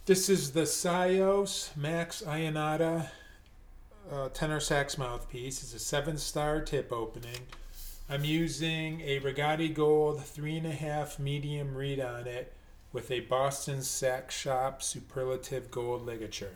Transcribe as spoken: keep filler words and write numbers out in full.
This is the Sios Max Ionata uh, tenor sax mouthpiece. It's a seven star tip opening. I'm using a Regati Gold three and a half medium reed on it with a Boston Sax Shop Superlative Gold ligature.